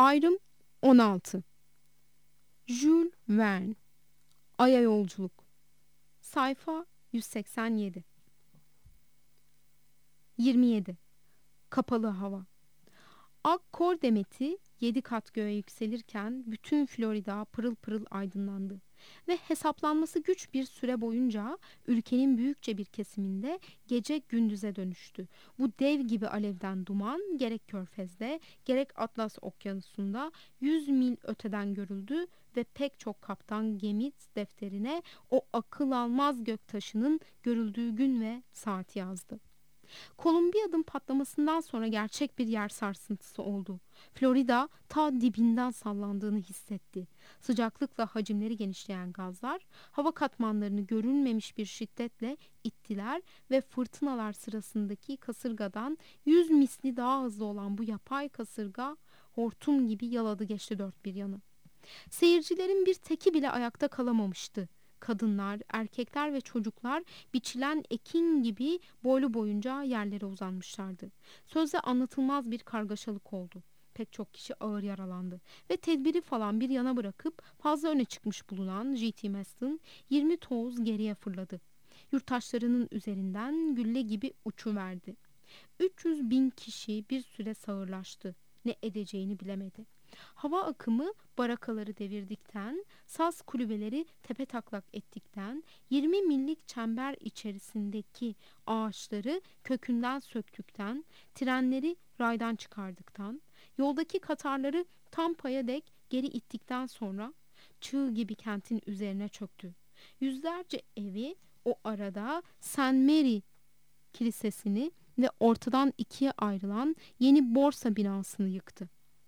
Ayrım 16. Jules Verne, Ay'a Yolculuk. Sayfa 187. 27. Kapalı hava. Akkor demeti 7 kat göğe yükselirken bütün Florida pırıl pırıl aydınlandı ve hesaplanması güç bir süre boyunca ülkenin büyükçe bir kesiminde gece gündüze dönüştü. Bu dev gibi alevden duman gerek Körfez'de gerek Atlas Okyanusu'nda 100 mil öteden görüldü ve pek çok kaptan gemi defterine o akıl almaz göktaşının görüldüğü gün ve saati yazdı. Kolombiya'nın patlamasından sonra gerçek bir yer sarsıntısı oldu. Florida ta dibinden sallandığını hissetti. Sıcaklıkla hacimleri genişleyen gazlar hava katmanlarını görülmemiş bir şiddetle ittiler ve fırtınalar sırasındaki kasırgadan 100 misli daha hızlı olan bu yapay kasırga hortum gibi yaladı geçti dört bir yanı. Seyircilerin bir teki bile ayakta kalamamıştı. Kadınlar, erkekler ve çocuklar biçilen ekin gibi boylu boyunca yerlere uzanmışlardı. Sözde anlatılmaz bir kargaşalık oldu. Pek çok kişi ağır yaralandı ve tedbiri falan bir yana bırakıp fazla öne çıkmış bulunan J.T. Maston 20 toz geriye fırladı. Yurttaşlarının üzerinden gülle gibi uçuverdi. 300 bin kişi bir süre sağırlaştı. Ne edeceğini bilemedi. Hava akımı barakaları devirdikten, saz kulübeleri tepetaklak ettikten, 20 millik çember içerisindeki ağaçları kökünden söktükten, trenleri raydan çıkardıktan, yoldaki katarları Tampa'ya dek geri ittikten sonra çığ gibi kentin üzerine çöktü. Yüzlerce evi o arada St. Mary Kilisesi'ni ve ortadan ikiye ayrılan yeni borsa binasını yıktı.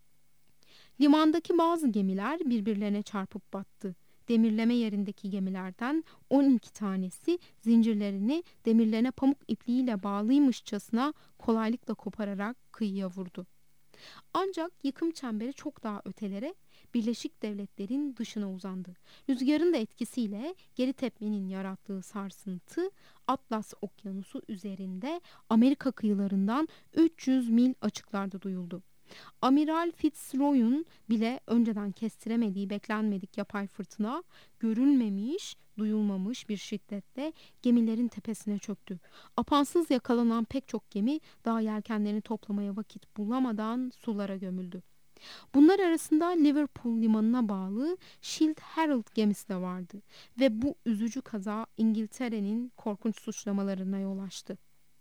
Limandaki bazı gemiler birbirlerine çarpıp battı. Demirleme yerindeki gemilerden 12 tanesi zincirlerini demirlerine pamuk ipliğiyle bağlıymışçasına kolaylıkla kopararak kıyıya vurdu. Ancak yıkım çemberi çok daha ötelere, Birleşik Devletler'in dışına uzandı. Rüzgarın da etkisiyle geri tepmenin yarattığı sarsıntı Atlas Okyanusu üzerinde Amerika kıyılarından 300 mil açıklarda duyuldu. Amiral Fitzroy'un bile önceden kestiremediği beklenmedik yapay fırtına görülmemiş, duyulmamış bir şiddetle gemilerin tepesine çöktü. Apansız yakalanan pek çok gemi daha yelkenlerini toplamaya vakit bulamadan sulara gömüldü. Bunlar arasında Liverpool limanına bağlı Shield Herald gemisi de vardı ve bu üzücü kaza İngiltere'nin korkunç suçlamalarına yol açtı.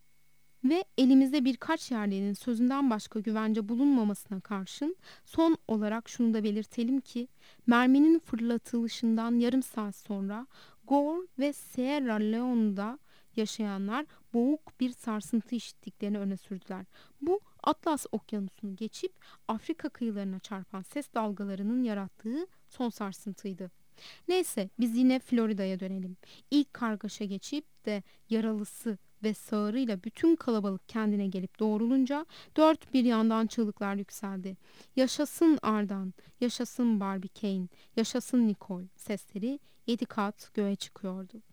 Ve elimizde birkaç yerlinin sözünden başka güvence bulunmamasına karşın son olarak şunu da belirtelim ki merminin fırlatılışından yarım saat sonra Gore ve Sierra Leone'da yaşayanlar boğuk bir sarsıntı işittiklerini öne sürdüler. Bu Atlas Okyanusu'nu geçip Afrika kıyılarına çarpan ses dalgalarının yarattığı son sarsıntıydı. Neyse biz yine Florida'ya dönelim. İlk kargaşa geçip de yaralısı ve sağırıyla bütün kalabalık kendine gelip doğrulunca dört bir yandan çığlıklar yükseldi. Yaşasın Ardan, yaşasın Barbie Kane, yaşasın Nicole sesleri 7 kat göğe çıkıyordu.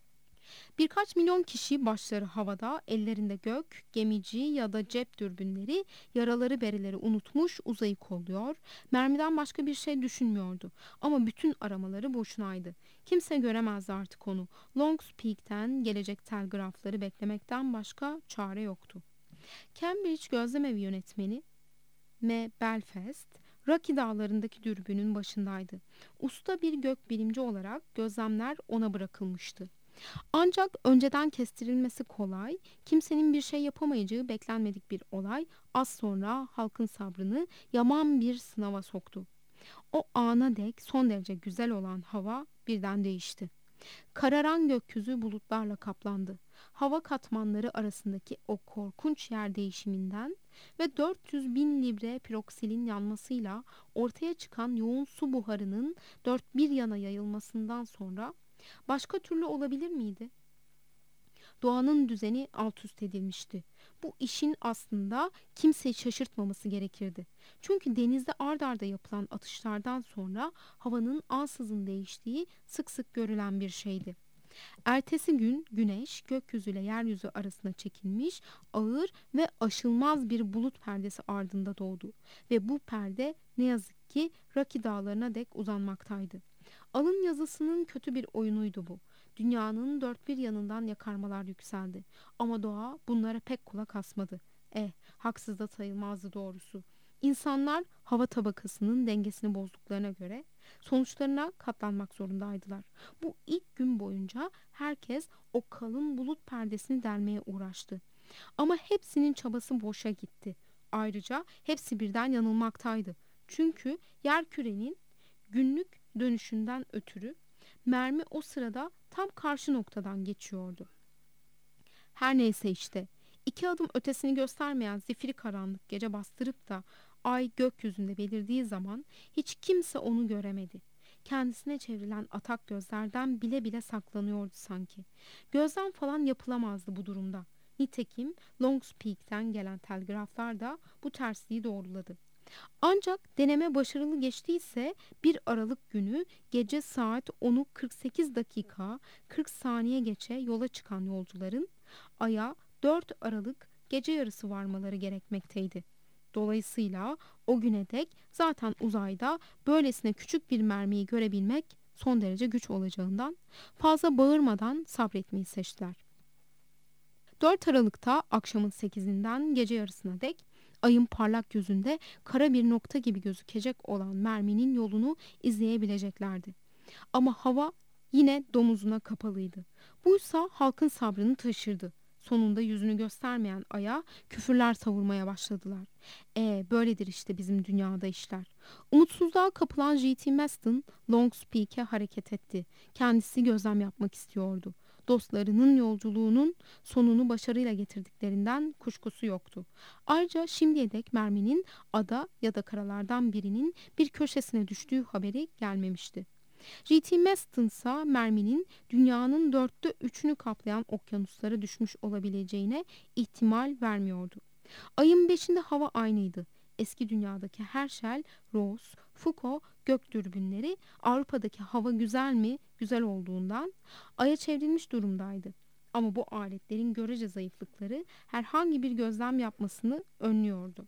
Birkaç milyon kişi başları havada, ellerinde gök, gemici ya da cep dürbünleri, yaraları bereleri unutmuş uzayı kolluyor, mermiden başka bir şey düşünmüyordu. Ama bütün aramaları boşunaydı. Kimse göremezdi artık onu. Longs Peak'ten gelecek telgrafları beklemekten başka çare yoktu. Cambridge gözlemevi yönetmeni M. Belfast, Rocky dağlarındaki dürbünün başındaydı. Usta bir gökbilimci olarak gözlemler ona bırakılmıştı. Ancak önceden kestirilmesi kolay, kimsenin bir şey yapamayacağı beklenmedik bir olay az sonra halkın sabrını yaman bir sınava soktu. O ana dek son derece güzel olan hava birden değişti. Kararan gökyüzü bulutlarla kaplandı. Hava katmanları arasındaki o korkunç yer değişiminden ve 400 bin libre piroksilin yanmasıyla ortaya çıkan yoğun su buharının dört bir yana yayılmasından sonra başka türlü olabilir miydi? Doğanın düzeni alt üst edilmişti. Bu işin aslında kimseyi şaşırtmaması gerekirdi. Çünkü denizde ard arda yapılan atışlardan sonra havanın ansızın değiştiği sık sık görülen bir şeydi. Ertesi gün güneş gökyüzüyle yeryüzü arasına çekilmiş ağır ve aşılmaz bir bulut perdesi ardında doğdu ve bu perde ne yazık ki Rocky Dağları'na dek uzanmaktaydı. Alın yazısının kötü bir oyunuydu bu. Dünyanın dört bir yanından yakarmalar yükseldi. Ama doğa bunlara pek kulak asmadı. Haksız da sayılmazdı doğrusu. İnsanlar hava tabakasının dengesini bozduklarına göre sonuçlarına katlanmak zorundaydılar. Bu ilk gün boyunca herkes o kalın bulut perdesini delmeye uğraştı. Ama hepsinin çabası boşa gitti. Ayrıca hepsi birden yanılmaktaydı. Çünkü yerkürenin günlük dönüşünden ötürü mermi o sırada tam karşı noktadan geçiyordu. Her neyse işte, 2 adım ötesini göstermeyen zifiri karanlık gece bastırıp da ay gökyüzünde belirdiği zaman hiç kimse onu göremedi. Kendisine çevrilen atak gözlerden bile bile saklanıyordu sanki. Gözlem falan yapılamazdı bu durumda. Nitekim Longspeak'ten gelen telgraflar da bu tersliği doğruladı. Ancak deneme başarılı geçtiyse 1 Aralık günü gece saat 10'u 48 dakika 40 saniye geçe yola çıkan yolcuların Ay'a 4 Aralık gece yarısı varmaları gerekmekteydi. Dolayısıyla o güne dek zaten uzayda böylesine küçük bir mermiyi görebilmek son derece güç olacağından fazla bağırmadan sabretmeyi seçtiler. 4 Aralık'ta akşamın 8'inden gece yarısına dek ayın parlak yüzünde kara bir nokta gibi gözükecek olan merminin yolunu izleyebileceklerdi. Ama hava yine domuzuna kapalıydı. Buysa halkın sabrını taşırdı. Sonunda yüzünü göstermeyen aya küfürler savurmaya başladılar. Böyledir işte bizim dünyada işler. Umutsuzluğa kapılan J.T. Maston Longspeak'e hareket etti. Kendisi gözlem yapmak istiyordu. Dostlarının yolculuğunun sonunu başarıyla getirdiklerinden kuşkusu yoktu. Ayrıca şimdiye dek merminin ada ya da karalardan birinin bir köşesine düştüğü haberi gelmemişti. J.T. Maston ise merminin dünyanın 3'ünü kaplayan okyanuslara düşmüş olabileceğine ihtimal vermiyordu. Ayın 5'inde hava aynıydı. Eski dünyadaki Herschel, Ross, Foucault gök dürbünleri Avrupa'daki hava güzel mi? Güzel olduğundan Ay'a çevrilmiş durumdaydı. Ama bu aletlerin görece zayıflıkları herhangi bir gözlem yapmasını önlüyordu.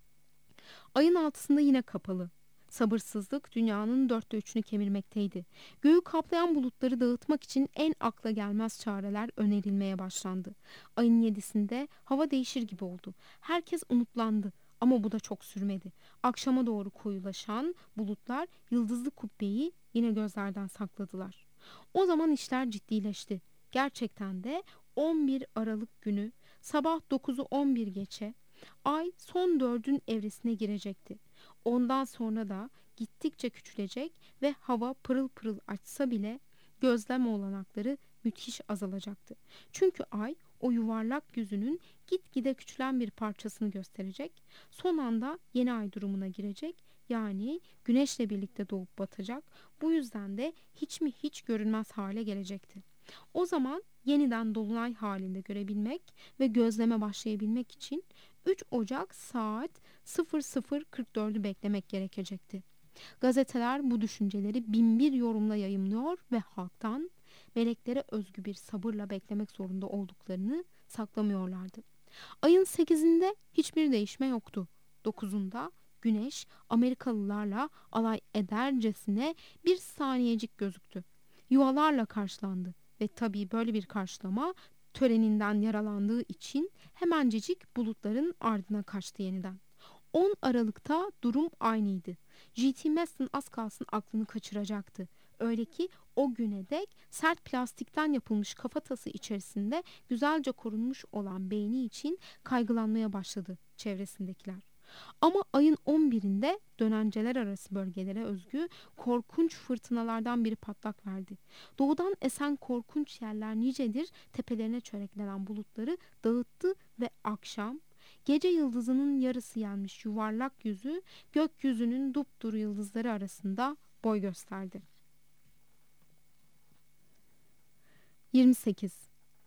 Ayın altısında yine kapalı. Sabırsızlık dünyanın 3'ünü kemirmekteydi. Göğü kaplayan bulutları dağıtmak için en akla gelmez çareler önerilmeye başlandı. Ayın 7'sinde hava değişir gibi oldu. Herkes umutlandı ama bu da çok sürmedi. Akşama doğru koyulaşan bulutlar yıldızlı kubbeyi yine gözlerden sakladılar. O zaman işler ciddileşti. Gerçekten de 11 Aralık günü sabah 9'u 11 geçe ay son 4'ün evresine girecekti. Ondan sonra da gittikçe küçülecek ve hava pırıl pırıl açsa bile gözlem olanakları müthiş azalacaktı. Çünkü ay o yuvarlak yüzünün gitgide küçülen bir parçasını gösterecek. Son anda yeni ay durumuna girecek. Yani güneşle birlikte doğup batacak. Bu yüzden de hiç mi hiç görünmez hale gelecekti. O zaman yeniden dolunay halinde görebilmek ve gözleme başlayabilmek için 3 Ocak saat 00:44'ü beklemek gerekecekti. Gazeteler bu düşünceleri binbir yorumla yayımlıyor ve halktan meleklere özgü bir sabırla beklemek zorunda olduklarını saklamıyorlardı. Ayın 8'inde hiçbir değişme yoktu. 9'unda güneş Amerikalılarla alay edercesine bir saniyecik gözüktü. Yuvalarla karşılandı ve tabii böyle bir karşılama töreninden yaralandığı için hemencecik bulutların ardına kaçtı yeniden. 10 Aralık'ta durum aynıydı. J.T. Maston az kalsın aklını kaçıracaktı. Öyle ki o güne dek sert plastikten yapılmış kafatası içerisinde güzelce korunmuş olan beyni için kaygılanmaya başladı çevresindekiler. Ama ayın 11'inde dönenceler arası bölgelere özgü korkunç fırtınalardan biri patlak verdi. Doğudan esen korkunç yerler nicedir tepelerine çöreklenen bulutları dağıttı ve akşam gece yıldızının yarısı yenmiş yuvarlak yüzü gökyüzünün dupduru yıldızları arasında boy gösterdi. 28.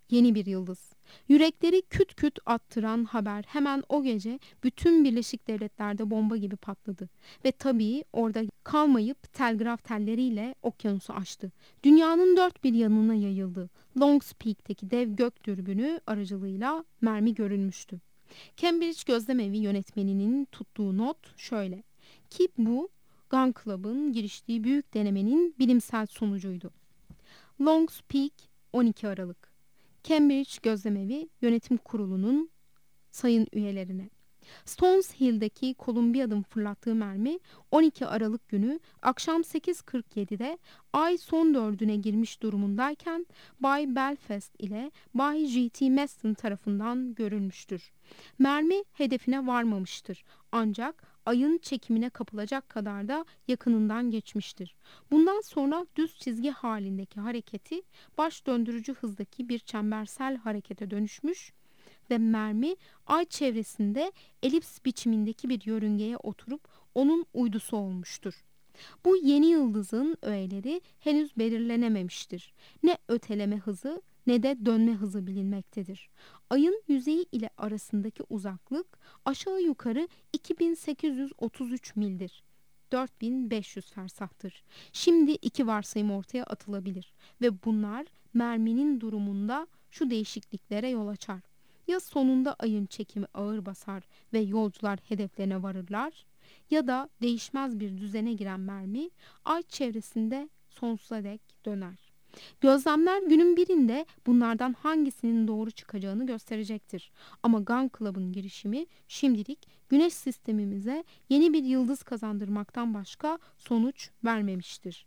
Yeni bir yıldız. Yürekleri küt küt attıran haber hemen o gece bütün Birleşik Devletler'de bomba gibi patladı. Ve tabii orada kalmayıp telgraf telleriyle okyanusu aştı. Dünyanın dört bir yanına yayıldı. Longs Peak'teki dev gök dürbünü aracılığıyla mermi görülmüştü. Cambridge Gözlemevi yönetmeninin tuttuğu not şöyle. Ki bu Gun Club'ın giriştiği büyük denemenin bilimsel sonucuydu. Longs Peak 12 Aralık. Cambridge Gözlemevi Yönetim Kurulu'nun sayın üyelerine. Stones Hill'deki Columbia'nın fırlattığı mermi 12 Aralık günü akşam 8:47'de ay son dördüne girmiş durumundayken Bay Belfast ile Bay J.T. Maston tarafından görülmüştür. Mermi hedefine varmamıştır ancak ayın çekimine kapılacak kadar da yakınından geçmiştir. Bundan sonra düz çizgi halindeki hareketi baş döndürücü hızdaki bir çembersel harekete dönüşmüş ve mermi ay çevresinde elips biçimindeki bir yörüngeye oturup onun uydusu olmuştur. Bu yeni yıldızın öğeleri henüz belirlenememiştir. Ne öteleme hızı ne de dönme hızı bilinmektedir. Ayın yüzeyi ile arasındaki uzaklık aşağı yukarı 2833 mildir. 4500 fersahtır. Şimdi iki varsayım ortaya atılabilir ve bunlar merminin durumunda şu değişikliklere yol açar. Ya sonunda ayın çekimi ağır basar ve yolcular hedeflerine varırlar ya da değişmez bir düzene giren mermi ay çevresinde sonsuza dek döner. Gözlemler günün birinde bunlardan hangisinin doğru çıkacağını gösterecektir. Ama Gun Club'ın girişimi şimdilik güneş sistemimize yeni bir yıldız kazandırmaktan başka sonuç vermemiştir.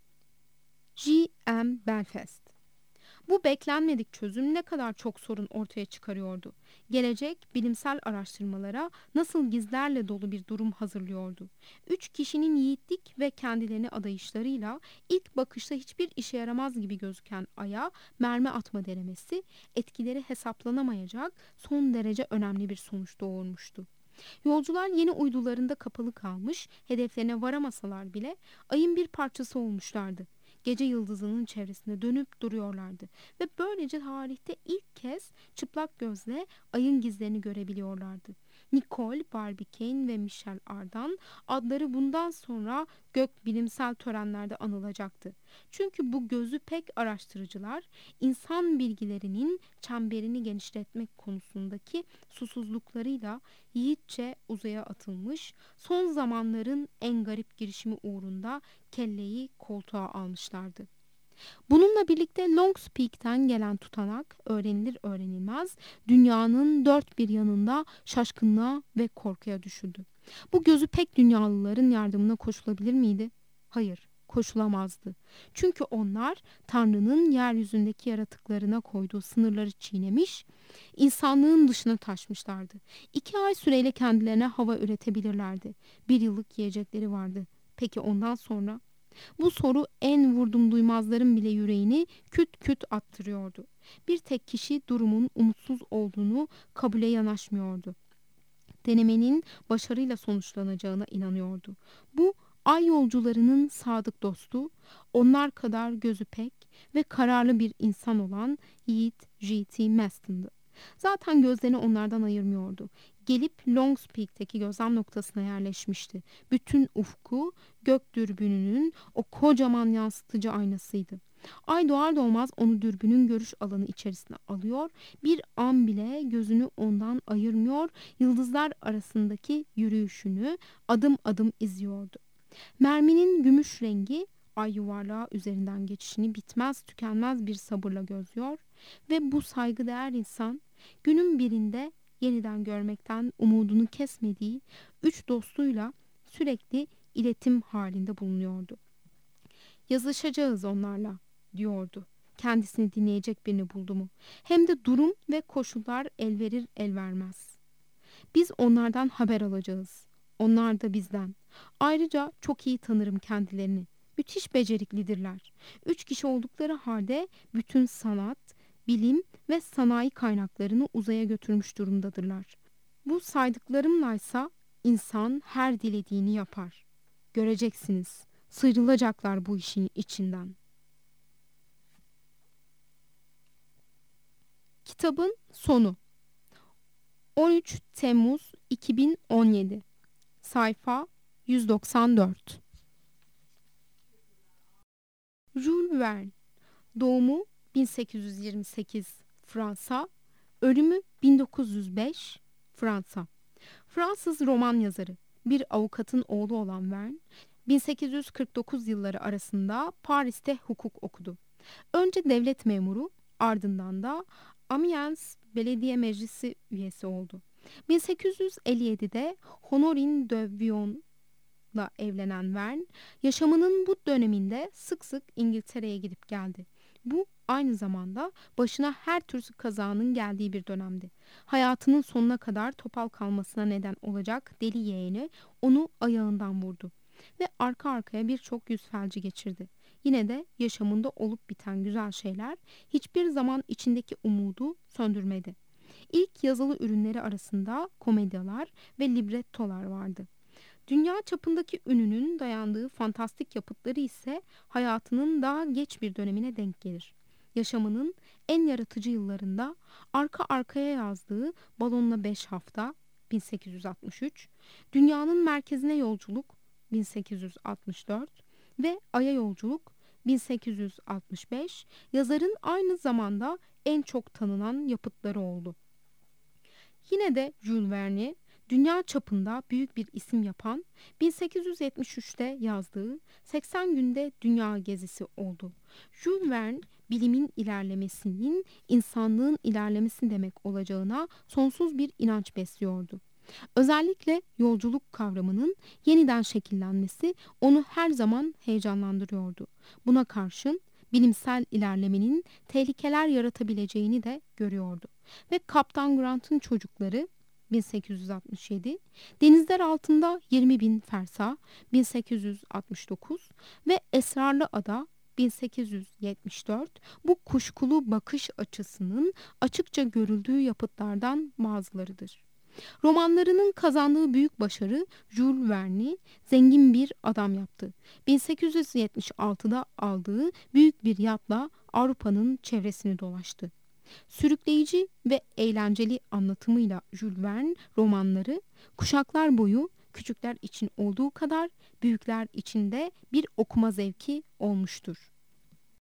G.M. Belfast. Bu beklenmedik çözüm ne kadar çok sorun ortaya çıkarıyordu. Gelecek bilimsel araştırmalara nasıl gizlerle dolu bir durum hazırlıyordu. 3 kişinin yiğitlik ve kendilerini adayışlarıyla ilk bakışta hiçbir işe yaramaz gibi gözüken aya mermi atma denemesi etkileri hesaplanamayacak son derece önemli bir sonuç doğurmuştu. Yolcular yeni uydularında kapalı kalmış, hedeflerine varamasalar bile ayın bir parçası olmuşlardı. Gece yıldızının çevresinde dönüp duruyorlardı ve böylece tarihte ilk kez çıplak gözle ayın gizlerini görebiliyorlardı. Nicole Barbicane ve Michel Ardan adları bundan sonra gök bilimsel törenlerde anılacaktı. Çünkü bu gözü pek araştırıcılar insan bilgilerinin çemberini genişletmek konusundaki susuzluklarıyla yiğitçe uzaya atılmış, son zamanların en garip girişimi uğrunda kelleyi koltuğa almışlardı. Bununla birlikte Longs Peak'ten gelen tutanak öğrenilir öğrenilmez dünyanın dört bir yanında şaşkınlığa ve korkuya düşürdü. Bu gözü pek dünyalıların yardımına koşulabilir miydi? Hayır, koşulamazdı. Çünkü onlar Tanrı'nın yeryüzündeki yaratıklarına koyduğu sınırları çiğnemiş, insanlığın dışına taşmışlardı. 2 ay süreyle kendilerine hava üretebilirlerdi. 1 yıllık yiyecekleri vardı. Peki ondan sonra? Bu soru en vurdum duymazların bile yüreğini küt küt attırıyordu. Bir tek kişi durumun umutsuz olduğunu kabule yanaşmıyordu. Denemenin başarıyla sonuçlanacağına inanıyordu. Bu ay yolcularının sadık dostu, onlar kadar gözü pek ve kararlı bir insan olan Yiğit J.T. Maston'dı. Zaten gözlerini onlardan ayırmıyordu. Gelip Longs Peak'teki gözlem noktasına yerleşmişti. Bütün ufku gök dürbününün o kocaman yansıtıcı aynasıydı. Ay doğar doğmaz onu dürbünün görüş alanı içerisine alıyor, bir an bile gözünü ondan ayırmıyor, yıldızlar arasındaki yürüyüşünü adım adım izliyordu. Merminin gümüş rengi ay yuvarlağı üzerinden geçişini bitmez tükenmez bir sabırla gözlüyor ve bu saygıdeğer insan günün birinde yeniden görmekten umudunu kesmediği 3 dostuyla sürekli iletim halinde bulunuyordu. Yazışacağız onlarla diyordu. Kendisini dinleyecek birini buldu mu? Hem de durum ve koşullar el verir el vermez. Biz onlardan haber alacağız. Onlar da bizden. Ayrıca çok iyi tanırım kendilerini. Müthiş beceriklidirler. 3 kişi oldukları halde bütün sanat, bilim ve sanayi kaynaklarını uzaya götürmüş durumdadırlar. Bu saydıklarımlaysa insan her dilediğini yapar. Göreceksiniz. Sıyrılacaklar bu işin içinden. Kitabın sonu 13 Temmuz 2017 sayfa 194. Jules Verne, doğumu 1828 Fransa, ölümü 1905 Fransa. Fransız roman yazarı, bir avukatın oğlu olan Verne, 1849 yılları arasında Paris'te hukuk okudu. Önce devlet memuru, ardından da Amiens Belediye Meclisi üyesi oldu. 1857'de Honorine de Vion'la evlenen Verne, yaşamının bu döneminde sık sık İngiltere'ye gidip geldi. Bu aynı zamanda başına her tür kazanın geldiği bir dönemdi. Hayatının sonuna kadar topal kalmasına neden olacak deli yeğeni onu ayağından vurdu ve arka arkaya birçok yüz felci geçirdi. Yine de yaşamında olup biten güzel şeyler hiçbir zaman içindeki umudu söndürmedi. İlk yazılı ürünleri arasında komedyalar ve librettolar vardı. Dünya çapındaki ününün dayandığı fantastik yapıtları ise hayatının daha geç bir dönemine denk gelir. Yaşamının en yaratıcı yıllarında arka arkaya yazdığı Balonla 5 Hafta 1863, Dünyanın Merkezine Yolculuk 1864 ve Ay'a Yolculuk 1865 yazarın aynı zamanda en çok tanınan yapıtları oldu. Yine de Jules Verne, dünya çapında büyük bir isim yapan 1873'te yazdığı 80 günde dünya gezisi oldu. Jules Verne, bilimin ilerlemesinin insanlığın ilerlemesi demek olacağına sonsuz bir inanç besliyordu. Özellikle yolculuk kavramının yeniden şekillenmesi onu her zaman heyecanlandırıyordu. Buna karşın bilimsel ilerlemenin tehlikeler yaratabileceğini de görüyordu. Ve Kaptan Grant'ın çocukları 1867, Denizler Altında 20.000 Fersa 1869 ve Esrarlı Ada 1874 bu kuşkulu bakış açısının açıkça görüldüğü yapıtlardan bazılarıdır. Romanlarının kazandığı büyük başarı Jules Verne'i zengin bir adam yaptı. 1876'da aldığı büyük bir yatla Avrupa'nın çevresini dolaştı. Sürükleyici ve eğlenceli anlatımıyla Jules Verne romanları kuşaklar boyu küçükler için olduğu kadar büyükler için de bir okuma zevki olmuştur.